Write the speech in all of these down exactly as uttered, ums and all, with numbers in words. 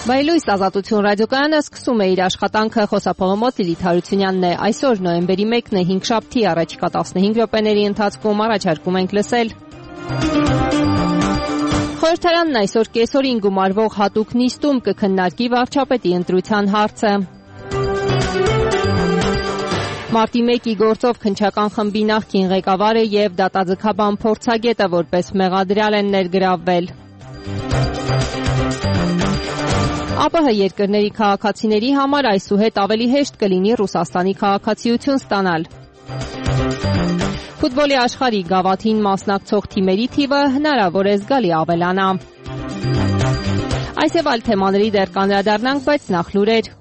Բայլույս ազատություն ռադիոկայանը սկսում է իր աշխատանքը, խոսափողոմոց Լիլիթ Հարությունյանն է։ Այսօր նոյեմբերի մեկն է, հինգշաբթի, առաջիկա տասնհինգ րոպեների ընթացքում առաջարկում ենք լսել. Խորհրդարանն այսօր կեսօրին գումարվող հատուկ նիստում կքննարկի վարչապետի ընտրության հարցը։ Մարտի մեկի գործով քննչական խմբի նախկին ղեկավարը եւ դատաձգաբան փորձագետը որպես մեղադրյալ են ներգրավվել։ ԱՊՀ երկրների քաղաքացիների համար այսուհետ ավելի հեշտ կլինի Ռուսաստանի քաղաքացիություն ստանալ։ Ֆուտբոլի աշխարհի գավաթին մասնակցող թիմերի թիվը հնարավոր է զգալի ավելանա։ Այս եւ այլ թեմաների դեռ կանդրադառնանք, բայց նախ լուրեր։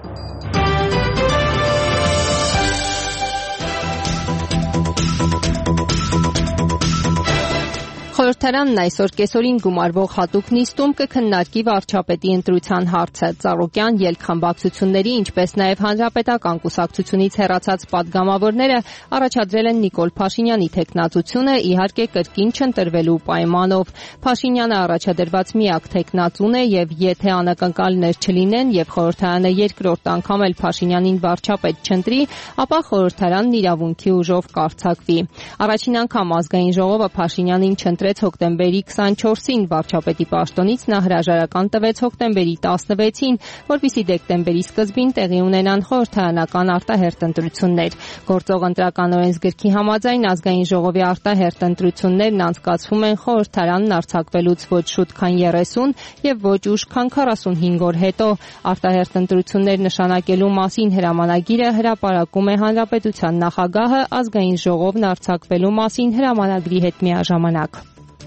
Խորհրդարանն այսօր կեսօրին գումարվող հատուկ նիստում կքննարկի վարչապետի ընտրության հարցը։ Ծառուկյան ելքխմբակցությունների, ինչպես նաև հանրապետական կուսակցությունից հեռացած պատգամավորները առաջադրել են Նիկոլ Փաշինյանի թեկնածությունը, իհարկե կրկին չընտրվելու պայմանով։ Փաշինյանը առաջադրված միակ թեկնածուն է եւ եթե անակնկալներ չլինեն եւ խորհրդարանը երկրորդ անգամ էլ Փաշինյանին վարչապետ չընտրի, ապա խորհրդարանն իրավունքի ուժով կարձակվի։ Առաջին անգամ ազգային ժողովը Փաշինյանին չընտրեց հոկտեմբերի քսանչորսին, վարչապետի պաշտոնից նա հրաժարական տվեց հոկտեմբերի տասնվեցին, որպեսզի դեկտեմբերի սկզբին տեղի ունենան խորհրդարանական արտահերթ ընտրություններ։ Գործող ընտրական օրենսգրքի համաձայն ազգային ժողովի արտահերթ ընտրություններն անցկացվում են խորհրդարանն արձակվելուց ոչ շուտ քան երեսուն եւ ոչ ուշ քան քառասունհինգ օր հետո։ Արտահերթ ընտրություններ նշանակելու մասին հրամանագիրը հրապարակում է հանրապետության նախագահը ազգային ժողովն արձակվելու մասին հրամանագրի հետ միաժամանակ։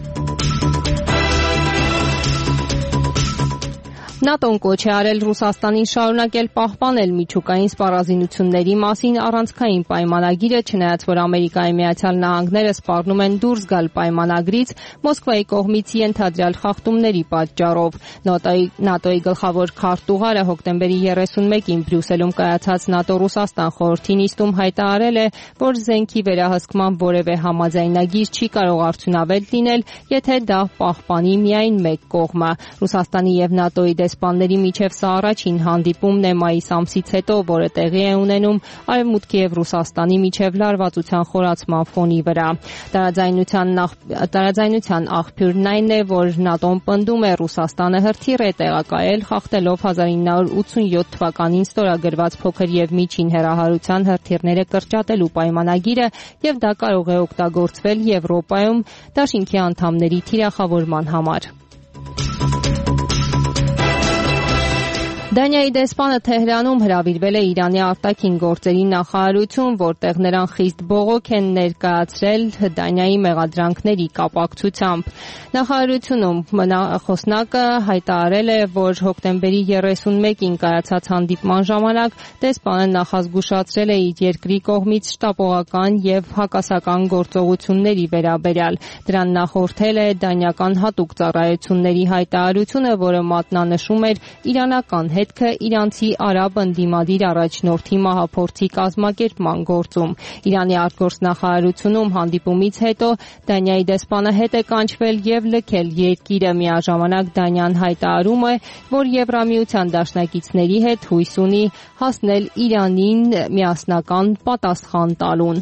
ՆԱՏՕ-ն կոչ է արել Ռուսաստանին շարունակել պահպանել միջուկային սպառազինությունների մասին առանցքային պայմանագիրը, չնայած որ Ամերիկայի Միացյալ Նահանգները սպառնում են դուրս գալ պայմանագրից Մոսկվայի կողմից ենթադրյալ խախտումների պատճառով։ ՆԱՏՕ-ի գլխավոր քարտուղարը հոկտեմբերի երեսունմեկին Բրյուսելում կայացած ՆԱՏՕ-Ռուսաստան խորհրդի նիստում հայտարարել է, որ զենքի վերահսկման որևէ համաձայնագիր չի կարող արդյունավետ լինել, եթե դա պահպանի միայն մեկ կողմը։ Ռուսաստանի եւ ՆԱՏՕ-ի դեսպանների միջև սա առաջին հանդիպումն է մայիս ամսից հետո, որը տեղի է ունենում Արևմուտքի եւ Ռուսաստանի միջև լարվածության խորացման ֆոնի վրա։ Տարաձայնության տարաձայնության աղբյուրն այն է, որ ՆԱՏՕ-ն պնդում է Ռուսաստանը հրթիռ է տեղակայել, խախտելով հազար ինը հարյուր ութսունյոթ թվականին ստորագրված փոքր եւ միջին հեռահարության հրթիռները կրճատելու պայմանագիրը եւ դա կարող է օգտագործվել Եվրոպայում դաշինքի անդամների թիրախավորման համար։ Դանիայի դեսպանը Թեհրանում հրավիրվել է Իրանի արտաքին գործերի նախարարություն, որտեղ նրան խիստ բողոք են ներկայացրել Դանիայի մեղադրանքների կապակցությամբ։ Նախարարությունում խոսնակը հայտարարել է, որ հոկտեմբերի երեսունմեկին կայացած հանդիպման ժամանակ դեսպանը նախազգուշացրել է իր երկրի կողմից շտապողական եւ հակասական գործողությունների վերաբերյալ։ Դրան նախորդել է դանիական հատուկ ծառայությունների հայտարարությունը, որը մատնանշում էր իրանական հետ իրանցի արաբ ընդդիմադիր առաջնորդի մահափորձի կազմակերպման գործում։ Իրանի արտգործնախարարությունում հանդիպումից հետո Դանիայի դեսպանը հետ է կանչվել եւ լքել երկիրը։ Միաժամանակ Դանիան հայտարարում է, որ Եվրամիության դաշնակիցների հետ հույս ունի հասնել Իրանին միասնական պատասխան տալուն։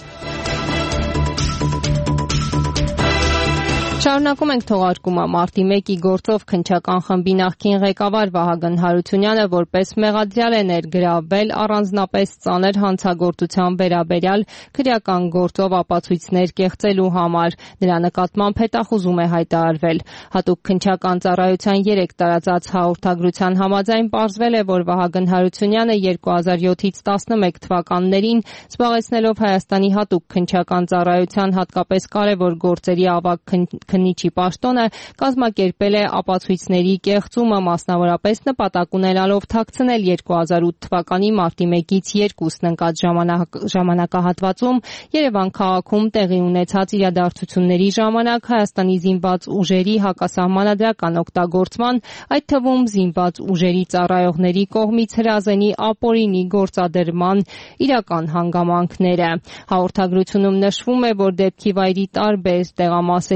Շարունակում ենք թողարկումը։ Մարտի մեկի գործով քննչական խմբի նախկին ղեկավար Վահագն Հարությունյանը որպես մեղադրյալ է ներգրավվել առանձնապես ծանր հանցագործության վերաբերյալ քրեական գործով ապացույցներ կեղծելու համար։ Նրա նկատմամբ հետախուզում է հայտարարվել։ Հատուկ քննչական ծառայության երեք տարածած հաղորդագրության համաձայն պարզվել է, որ Վահագն Հարությունյանը երկու հազար յոթից տասնմեկ թվականներին զբաղեցնելով Հայաստանի հատուկ քննչական ծառայության հատկապես կարևոր գործերի ավագ քննիչի պաշտոնը կազմակերպել է ապացույցների կեղծումը, մասնավորապես նպատակ ունենալով թաքցնել երկու հազար ութ թվականի մարտի մեկից երկուսն ընկած ժամանակահատվածում Երևան քաղաքում տեղի ունեցած իրադարձությունների ժամանակ Հայաստանի զինված ուժերի հակասահմանադրական օգտագործման, այդ թվում զինված ուժերի ծառայողների կողմից հրազենի ապօրինի գործադրման իրական հանգամանքները։ Հաղորդագրությունում նշվում է, որ դեպքի վայրի տարբեր տեղամասերից զննում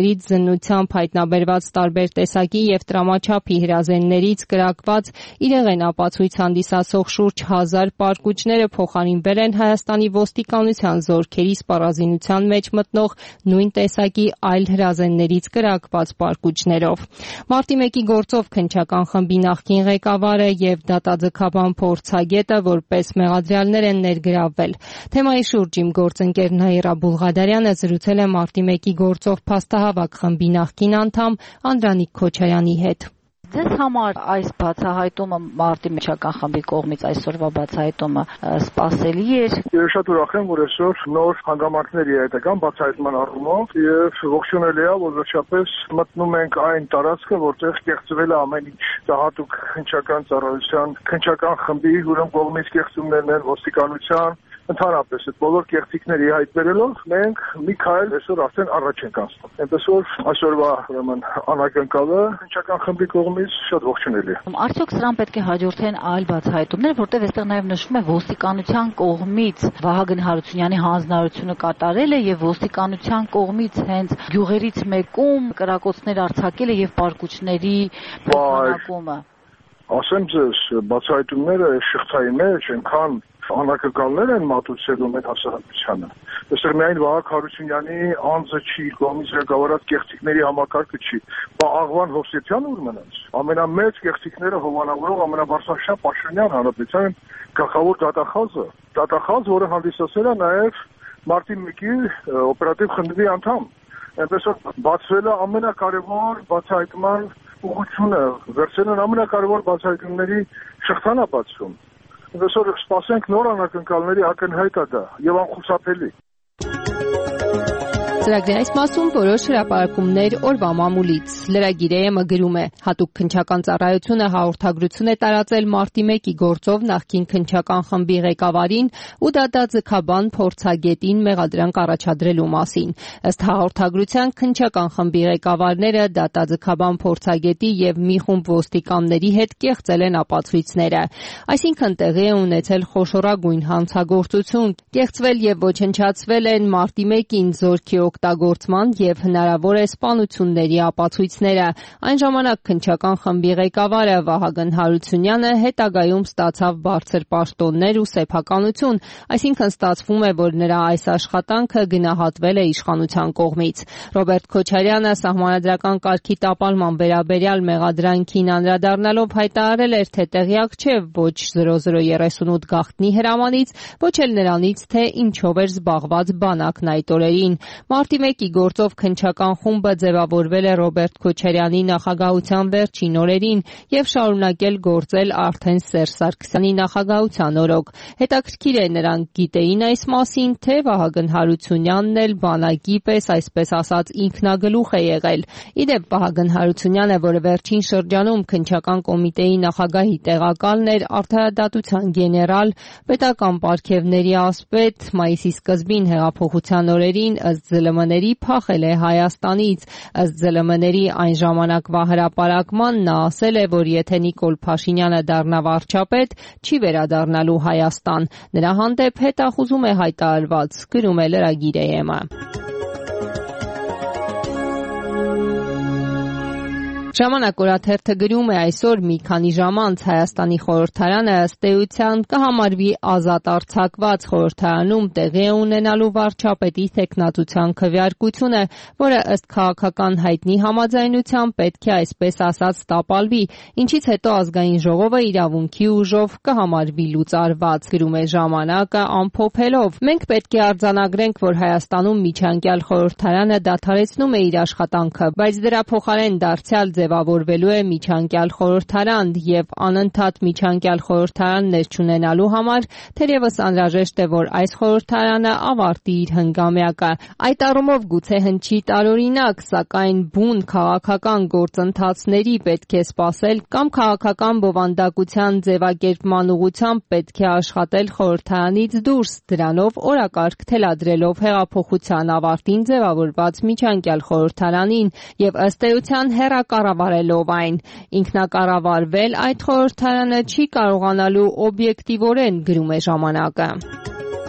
բնությամբ հայտնաբերված տարբեր տեսակի եւ տրամաչափի հրազեններից կրակված իրեղեն ապացույց հանդիսացող շուրջ հազար պարկուճները փոխարինվել են Հայաստանի ոստիկանության զորքերի սպառազինության մեջ մտնող նույն տեսակի այլ հրազեններից կրակված պարկուճներով։ Մարտի մեկի գործով քննչական խմբի նախկին ղեկավարը եւ դատաձգաբան փորձագետը որպես մեղադրյալներ են ներգրավվել։ Թեմայի շուրջ իմ գործընկեր Նաիրա Բուլղադարյանը զրուցել է Մարտի մեկի գործով փաստահավաք խմբի նախկին անդամ Անդրանիկ Քոչարյանի հետ։ Ձեզ համար այս բացահայտումը Մարտի միջական խմբի կողմից այսօրվա բացահայտումը սպասելի էր։ Ես շատ ուրախ եմ, որ այսօր նոր հանգամանքներ իհայտական բացահայտման առումով եւ ողջունելի է, որ վերջապես մտնում ենք այն տարածքը, որտեղ կեղծվել է ամեն ինչ։ Դա հատուկ քննչական ծառայության, քննչական խմբի, ուրեմն կողմից կեղծումներն են ոստիկանության Ընդհանրապես այդ բոլոր կեղծիքների հայտ բերելով մենք մի քայլ այսօր արդեն առաջ ենք անցնում։ Այնպես որ այսօրվա ուրեմն անակնկալը քննչական խմբի կողմից շատ ողջունելի է։ Արդյոք սրան պետք է հաջորդեն այլ բացահայտումներ, որտեղ այստեղ նաև նշվում է ոստիկանության կողմից Վահագն Հարությունյանի հանձնարարությունը կատարել է եւ ոստիկանության կողմից հենց գյուղերից մեկում կրակոցներ արձակել է եւ պարկուճների փոխանակումը։ Ասեմ ձեզ, բացահայտումները շղթայի մեջ այնքան անակնկալներ են մատուցելու մեր հասարակությանը։ Այստեղ միայն Վահագն Հարությունյանի անձը չի, կողմից ղեկավարած կեղծիքների համակարգը չի, բա Աղվան Հովսեփյանը ուր մնաց։ Ամենամեծ կեղծիքները հովանավորող ամենաբարձրաշան Պաշտոնյան հանրապետության գլխավոր դատախազը, դատախազ, որը հանդիսացել է նաև Մարտի մեկի օպերատիվ խմբի անդամ։ Այնպես որ բացվել է ամենակարևոր բացահայտման ուղղությունը, վերցել են ամենակարևոր բացահայտումների շղթան է բացվում։ Այնպես որ սպասենք նոր անակնկալների ակնհայտ է դա եւ անխուսափելի։ Ծրագրի այս մասում որոշ հրապարակումներ օրվա մամուլից։ Լրագիր ԵՄ գրում է. հատուկ քննչական ծառայությունը հաղորդագրություն է տարածել Մարտի մեկի գործով նախկին քննչական խմբի ղեկավարին ու դատաձգաբան փորձագետին մեղադրանք առաջադրելու մասին։ Ըստ հաղորդագրության քննչական խմբի ղեկավարները դատաձգաբան փորձագետի եւ մի խումբ ոստիկանների հետ կեղծել են ապացույցները։ Այսինքն տեղի է ունեցել խոշորագույն հանցագործություն, կեղծվել եւ ոչնչացվել են Մարտի մեկին զորքի օգտագործման եւ հնարավոր է սպանությունների ապացույցները։ Այն ժամանակ քննչական խմբի ղեկավարը Վահագն Հարությունյանը հետագայում ստացավ բարձր պաշտոններ ու սեփականություն, այսինքն ստացվում է, որ նրա այս աշխատանքը գնահատվել է իշխանության կողմից։ Ռոբերտ Քոչարյանը սահմանադրական կարգի տապալման վերաբերյալ մեղադրանքին անդրադառնալով հայտարարել էր, թե տեղյակ չէ ոչ զրո զրո երեսունութ գաղտնի հրամանից, ոչ էլ նրանից, թե ինչով էր զբաղված բանակն այդ օրերին։ Մարտի մեկի գործով քննչական խումբը ձևավորվել է Ռոբերտ Քոչարյանի նախագահության վերջին օրերին եւ շարունակել գործել արդեն Սերժ Սարգսյանի նախագահության օրոք։ Հետաքրքիր է, նրանք գիտեին այս մասին, թե Վահագն Հարությունյանն էլ բանակի պես, այսպես ասած, ինքնագլուխ է եղել։ Իդեպ Վահագն Հարությունյանը, որը վերջին շրջանում քննչական կոմիտեի նախագահի տեղակալն էր, արդարադատության գեներալ, պետական պարգևների ասպետ, մայիսի սկզբին հեղափոխության օրերին ըստ ԶԼՄ-ների փախել է Հայաստանից։ Ըստ ԶԼՄ-ների այն ժամանակվա հրապարակման նա ասել է, որ եթե Նիկոլ Փաշինյանը դառնա վարչապետ, չի վերադառնալու Հայաստան։ Նրա հանդեպ հետախուզում է հայտարարված, գրում է լրագիր ԵՄ։ Ժամանակ օրաթերթը գրում է այսօր մի քանի ժամ անց Հայաստանի խորհրդարանը ըստ էության կհամարվի ազատ արձակված խորհրդարանում տեղի է ունենալու վարչապետի թեկնածության քվեարկությունը, որը ըստ քաղաքական հայտնի համաձայնության պետք է այսպես ասած տապալվի, ինչից հետո ազգային ժողովը իրավունքի ուժով կհամարվի լուծարված, գրում է ժամանակը ամփոփելով։ Մենք պետք է արձանագրենք, որ Հայաստանում միջանկյալ խորհրդարանը դադարեցնում է իր աշխատանքը, բայց դրա փոխարեն դարձյալ ձևավորվելու է միջանկյալ խորհրդարան եւ անընդհատ միջանկյալ խորհրդարաններ չունենալու համար թերևս անհրաժեշտ է, որ այս խորհրդարանը ավարտի իր հնգամյակը։ Այդ առումով գուցե հնչի տարօրինակ, սակայն բուն քաղաքական գործընթացների պետք է սպասել կամ քաղաքական բովանդակության ձևակերպման ուղղությամբ պետք է աշխատել խորհրդարանից դուրս, դրանով օրակարգ թելադրելով հեղափոխության ավարտին ձևավորված միջանկյալ խորհրդարանին եւ ըստ էության հեռակառավարելով այն։ Ինքնակառավարվել այդ խորհրդարանը չի կարողանալու օբյեկտիվորեն, գրում է ժամանակը։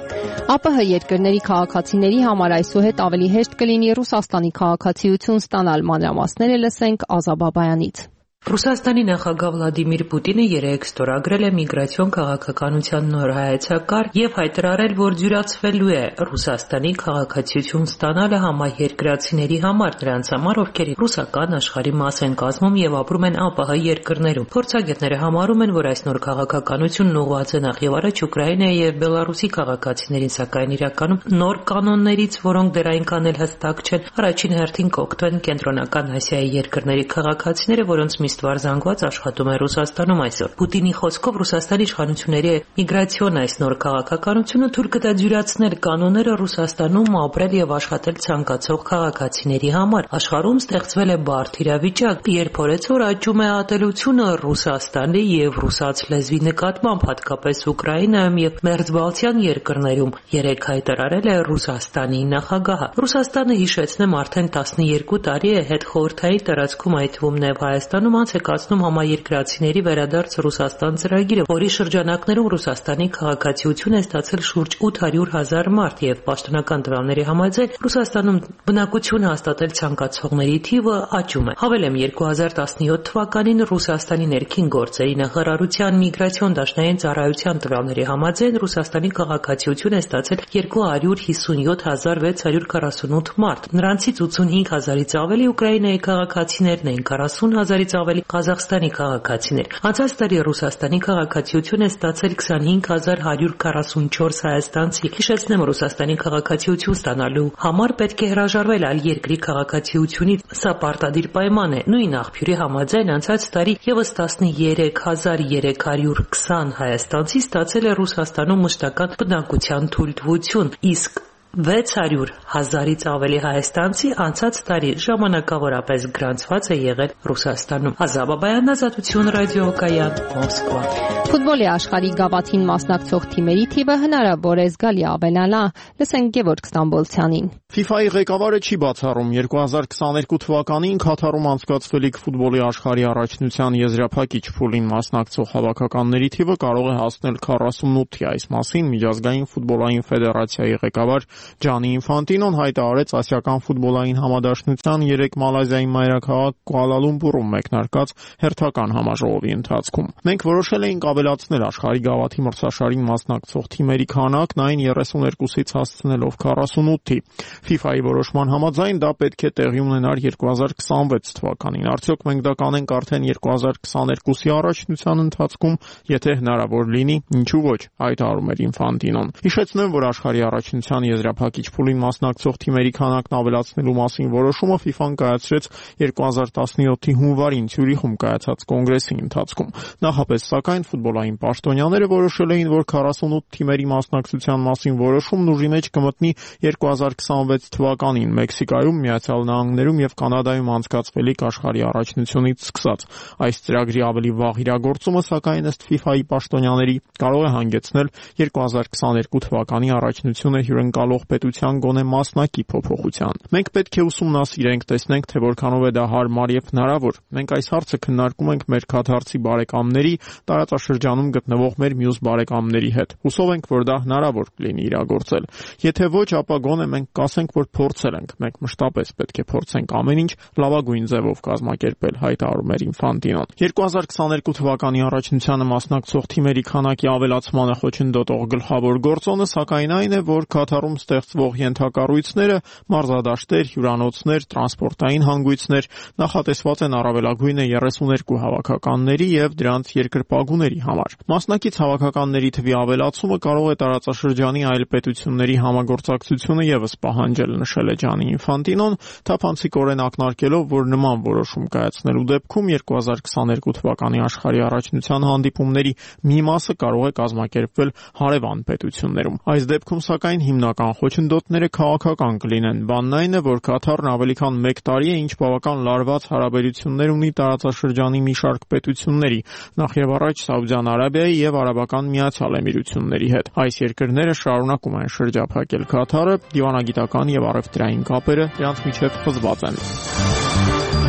ԱՊՀ երկրների քաղաքացիների համար այսուհետ ավելի հեշտ կլինի Ռուսաստանի քաղաքացիություն ստանալ, մանրամասները լսենք Ազա Բաբայանից։ Ռուսաստանի նախագահ Վլադիմիր Պուտինը երեկ ստորագրել է միգրացիոն քաղաքականության նոր հայեցակարգ եւ հայտարարել, որ դյուրացվելու է Ռուսաստանի քաղաքացիություն ստանալը համահերկրացիների համար, նրանց համար, ովքեր ռուսական աշխարհի մաս են կազմում եւ ապրում են ԱՊՀ երկրներում։ Փորձագետները համարում են, որ այս նոր քաղաքականությունն ուղղված է նախ եւ առաջ Ուկրաինայի եւ Բելարուսի քաղաքացիներին, սակայն իրականում նոր կանոններից, որոնք դեռ այնքան էլ հստակ չեն, առաջին հերթին կօգտվեն կենտրոնական Ասիայի երկրների քաղաքացիները, որոնց ստվար զանգված աշխատում է Ռուսաստանում այսօր։ Պուտինի խոսքով Ռուսաստանի իշխանությունների միգրացիոն այս նոր քաղաքականությունը թույլ կտա դյուրացնել կանոնները Ռուսաստանում ապրել եւ աշխատել ցանկացող քաղաքացիների համար։ Աշխարհում ստեղծվել է բարդ իրավիճակ, երբ օրեցօր աճում է ատելությունը Ռուսաստանի եւ ռուսաց լեզվի նկատմամբ, հատկապես Ուկրաինայում եւ Մերձբալթյան երկրներում, երեք հայտարարել է Ռուսաստանի նախագահը։ Ռուսաստանը, հիշեցնեմ, արդեն տասնյոթ տարի է հետխորհրդային տարածքում, այդ թվում նաեւ Հայաստանում է կացնում համաերկրացիների վերադարձ Ռուսաստան ծրագիրը, որի շրջանակներում Ռուսաստանի քաղաքացիություն է ստացել շուրջ ութ հարյուր հազար մարդ եւ պաշտոնական տվյալների համաձայն Ռուսաստանում բնակություն հաստատել ցանկացողների թիվը աճում է։ Հավելեմ, երկու հազար տասնյոթ թվականին Ռուսաստանի ներքին գործերի նախարարության միգրացիոն դաշնային ծառայության տվյալների համաձայն Ռուսաստանի քաղաքացիություն է ստացել երկու հարյուր հիսունյոթ հազար վեց հարյուր քառասունութ մարդ։ Նրանցից ութսունհինգ հազարից ավելի Ուկրաինայի քաղաքացիներն են, քառասուն հազարից ավելի Ղազախստանի քաղաքացիներ։ Անցած տարի Ռուսաստանի քաղաքացիություն է ստացել քսանհինգ հազար հարյուր քառասունչորս հայաստանցի։ Հիշեցնեմ, Ռուսաստանի քաղաքացիություն ստանալու համար պետք է հրաժարվել այլ երկրի քաղաքացիությունից։ Սա պարտադիր պայման է։ Նույն աղբյուրի համաձայն անցած տարի եւս տասնյոթ հազար երեք հարյուր քսան հայաստանցի ստացել է Ռուսաստանում մշտական բնակության թույլտվություն, իսկ վեց հարյուր հազարից ավելի հայաստանցի անցած տարի ժամանակավորապես գրանցված է եղել Ռուսաստանում։ Ազա Բաբայան, Ազատություն ռադիոկայան, Մոսկվա։ Ֆուտբոլի աշխարհի գավաթին մասնակցող թիմերի թիվը հնարավոր է զգալի ավելանա, լսենք Գևորգ Ստամբոլցյանին։ ՖԻՖԱ-ի ղեկավարը չի բացառում երկու հազար քսաներկու թվականին Քաթարում անցկացվելիք ֆուտբոլի աշխարհի առաջնության եզրափակիչ փուլին մասնակցող հավաքականների թիվը կարող է հասնել քառասունութի։ Այս մասին Միջազգային ֆուտբոլային ֆեդերացիայի ղեկավար Ջանի Ինֆանտինոն հայտարարեց Ասիական ֆուտբոլային համադաշնության երեք Մալազիայի մայրաքաղաք Կուալալումպուրում մեկնարկած հերթական համաժողովի ընթացքում։ Մենք որոշել էինք ավելացնել աշխարհի գավաթի մրցաշարին մասնակցող թիմերի քանակն այն երեսուներկուսից հասցնելով քառասունութի։ ՖԻՖԱ-ի որոշման համաձայն դա պետք է տեղի ունենար երկու հազար քսանվեց թվականին։ Արդյոք մենք դա կանենք արդեն երկու հազար քսաներկուսի առաջնության ընթացքում, եթե հնարավոր լինի, ինչու ոչ, հայտարարում էր Ինֆանտինոն։ Հիշեցնեմ, որ աշխարհի առաջնության եզրափակիչ փուլին մասնակցող թիմերի քանակն ավելացնելու մասին որոշումը ՖԻՖԱ-ն կայացրեց երկու հազար տասնյոթի հունվարին Ցյուրիխում կայացած կոնգրեսի ընթացքում։ Նախապես, սակայն, ֆուտբոլային պաշտոնյաները որոշել էին, որ քառասունութ թիմերի մասնակցության մասին որոշումն ուժի մեջ կմտնի երկու հազար քսանվեց թվականին Մեքսիկայում, Միացյալ Նահանգներում եւ Կանադայում անցկացվելիք աշխարհի առաջնությունից սկսած։ Այս ծրագրի ավելի վաղ իրագործումը, սակայն, ըստ ՖԻՖԱ-ի պաշտոնյաների, կարող է հանգեցնել երկու հազար քսաներկու թվականի առաջնությունը հյուրընկալող պետության գոնե մասնակի փոփոխության։ Մենք պետք է ուսումնասիրենք, տեսնենք, թե որքանով է դա հարմար եւ հնարավոր։ Մենք այս հարցը քննարկում ենք մեր քաթարցի բարեկամների, տարածաշրջանում գտնվող մեր մյուս բարեկամների հետ։ Հուսով ենք, որ դա հնարավոր կլինի իրագործել։ Եթե ոչ, ապա գոնե մենք կասենք, որ փորձել ենք։ Մենք մշտապես պետք է փորձենք ամեն ինչ լավագույն ձևով կազմակերպել, հայտարարում էր Ինֆանտինոն։ երկու հազար քսաներկու թվականի առաջնությանը մասնակցող թիմերի քանակի ավելացմանը խոչընդոտող գլխավոր գործոնը, սակայն, այն է, որ Քաթարում ստեղծվող ենթակառույցները, մարզադաշտեր, հյուրանոցներ, տրանսպորտային հանգույցներ նախատեսված են առավելագույնը երեսուներկու հավաքականների եւ դրանց երկրպագուների համար։ Մասնակից հավաքականների թվի ավելացումը կարող է տարածաշրջանի այլ պետությունների համագործակցությունը եւս պահանջել, նշել է Ջանի Ինֆանտինոն, թափանցիկորեն ակնարկելով, որ նման որոշում կայացնելու դեպքում երկու հազար քսաներկու թվականի աշխարհի առաջնության հանդիպումների մի մասը կարող է կազմակերպվել հարևան պետություններում։ Այս դեպքում, սակայն, հիմնական խոչընդոտները քաղաքական կլինեն։ Բանն այն է, որ Քաթարն ավելի քան մեկ տարի է, ինչ բավական լարված հարաբերություններ ունի տարածաշրջանի մի շարք պետությունների, նախ եւ առաջ Սաուդյան Արաբիայի եւ Արաբական Միացյալ Էմիրությունների հետ։ Այս երկրները շարունակում են շրջափակել Քաթարը, դիվանագիտական եւ առևտրային կապերը դրանց միջև խզված են։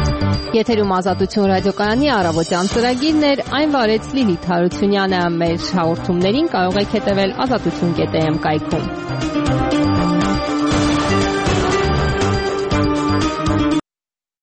Եթերում Ազատություն ռադիոկայանի առավոտյան ծրագիրն էր, այն վարեց Լիլիթ Հարությունյանը։ Մեր հաղորդումներին կարող եք հետևել ազատություն կետ էմ կայքում։